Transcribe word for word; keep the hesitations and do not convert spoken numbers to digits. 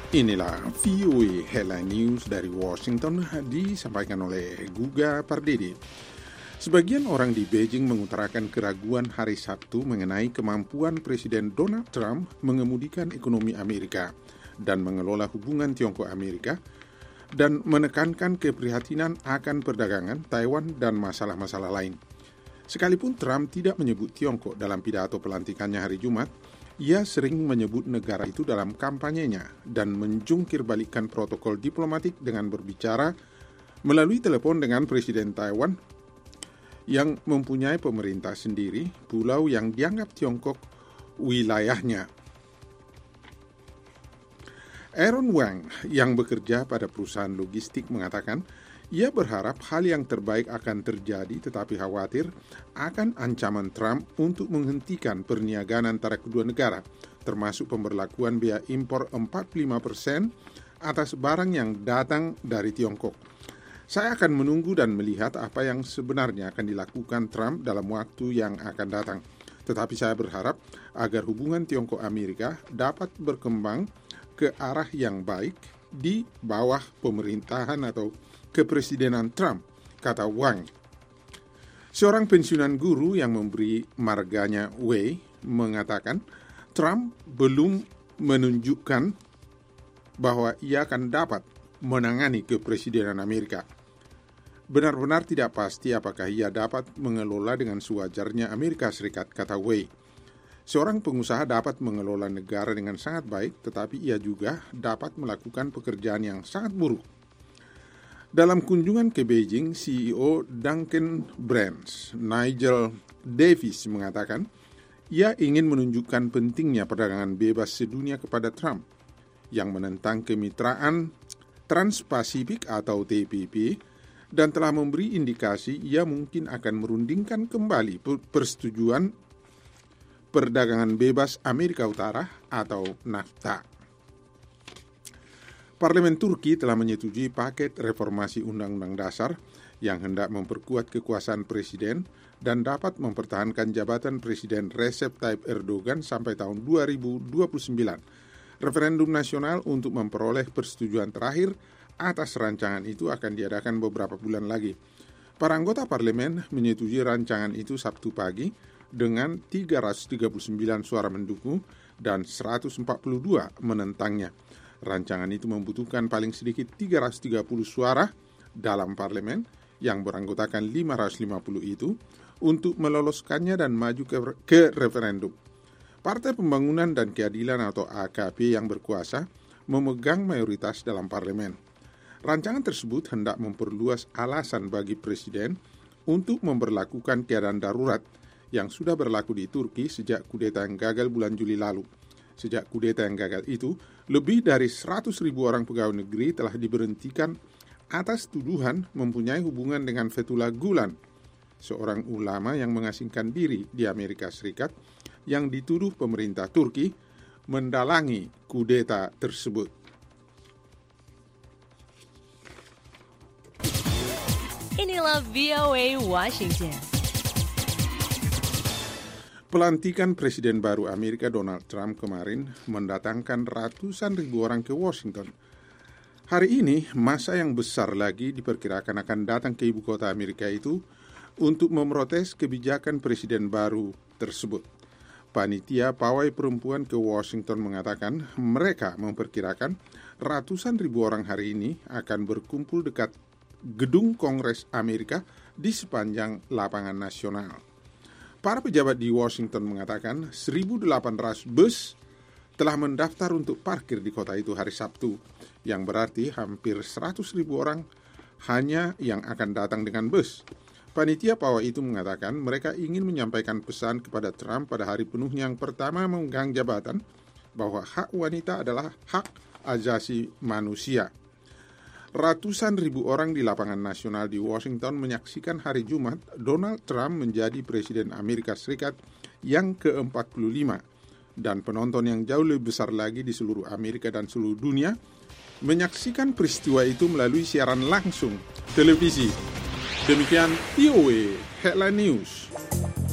Inilah V O A Headline News dari Washington, disampaikan oleh Guga Pardede. Sebagian orang di Beijing mengutarakan keraguan hari Sabtu mengenai kemampuan Presiden Donald Trump mengemudikan ekonomi Amerika dan mengelola hubungan Tiongkok-Amerika, dan menekankan keprihatinan akan perdagangan, Taiwan, dan masalah-masalah lain. Sekalipun Trump tidak menyebut Tiongkok dalam pidato pelantikannya hari Jumat, ia sering menyebut negara itu dalam kampanyenya dan menjungkir balikkan protokol diplomatik dengan berbicara melalui telepon dengan Presiden Taiwan yang mempunyai pemerintah sendiri, pulau yang dianggap Tiongkok wilayahnya. Aaron Wang yang bekerja pada perusahaan logistik mengatakan ia berharap hal yang terbaik akan terjadi, tetapi khawatir akan ancaman Trump untuk menghentikan perniagaan antara kedua negara, termasuk pemberlakuan biaya impor empat puluh lima persen atas barang yang datang dari Tiongkok. Saya akan menunggu dan melihat apa yang sebenarnya akan dilakukan Trump dalam waktu yang akan datang. Tetapi saya berharap agar hubungan Tiongkok-Amerika dapat berkembang ke arah yang baik di bawah pemerintahan atau kepresidenan Trump, kata Wang. Seorang pensiunan guru yang memberi marganya Wei mengatakan Trump belum menunjukkan bahwa ia akan dapat menangani kepresidenan Amerika. Benar-benar tidak pasti apakah ia dapat mengelola dengan sewajarnya Amerika Serikat, kata Wei. Seorang pengusaha dapat mengelola negara dengan sangat baik, tetapi ia juga dapat melakukan pekerjaan yang sangat buruk. Dalam kunjungan ke Beijing, C E O Dunkin' Brands, Nigel Davis mengatakan, ia ingin menunjukkan pentingnya perdagangan bebas sedunia kepada Trump, yang menentang kemitraan Trans-Pasifik atau T P P, dan telah memberi indikasi ia mungkin akan merundingkan kembali persetujuan perdagangan bebas Amerika Utara atau NAFTA. Parlemen Turki telah menyetujui paket reformasi Undang-Undang Dasar yang hendak memperkuat kekuasaan Presiden dan dapat mempertahankan jabatan Presiden Recep Tayyip Erdogan sampai tahun dua ribu dua puluh sembilan. Referendum nasional untuk memperoleh persetujuan terakhir atas rancangan itu akan diadakan beberapa bulan lagi. Para anggota parlemen menyetujui rancangan itu Sabtu pagi dengan tiga ratus tiga puluh sembilan suara mendukung dan seratus empat puluh dua menentangnya. Rancangan itu membutuhkan paling sedikit tiga ratus tiga puluh suara dalam parlemen yang beranggotakan lima ratus lima puluh itu untuk meloloskannya dan maju ke, ke referendum. Partai Pembangunan dan Keadilan atau A K P yang berkuasa memegang mayoritas dalam parlemen. Rancangan tersebut hendak memperluas alasan bagi Presiden untuk memberlakukan keadaan darurat yang sudah berlaku di Turki sejak kudeta yang gagal bulan Juli lalu. Sejak kudeta yang gagal itu, lebih dari seratus ribu orang pegawai negeri telah diberhentikan atas tuduhan mempunyai hubungan dengan Fethullah Gulen, seorang ulama yang mengasingkan diri di Amerika Serikat yang dituduh pemerintah Turki mendalangi kudeta tersebut. Inilah V O A Washington. Pelantikan Presiden baru Amerika Donald Trump kemarin mendatangkan ratusan ribu orang ke Washington. Hari ini, massa yang besar lagi diperkirakan akan datang ke ibu kota Amerika itu untuk memprotes kebijakan Presiden baru tersebut. Panitia Pawai Perempuan ke Washington mengatakan mereka memperkirakan ratusan ribu orang hari ini akan berkumpul dekat gedung Kongres Amerika di sepanjang lapangan nasional. Para pejabat di Washington mengatakan seribu delapan ratus bus telah mendaftar untuk parkir di kota itu hari Sabtu, yang berarti hampir seratus ribu orang hanya yang akan datang dengan bus. Panitia pawai itu mengatakan mereka ingin menyampaikan pesan kepada Trump pada hari penuhnya yang pertama memegang jabatan bahwa hak wanita adalah hak asasi manusia. Ratusan ribu orang di lapangan nasional di Washington menyaksikan hari Jumat Donald Trump menjadi Presiden Amerika Serikat yang ke empat puluh lima, dan penonton yang jauh lebih besar lagi di seluruh Amerika dan seluruh dunia menyaksikan peristiwa itu melalui siaran langsung televisi. Demikian V O A Headline News.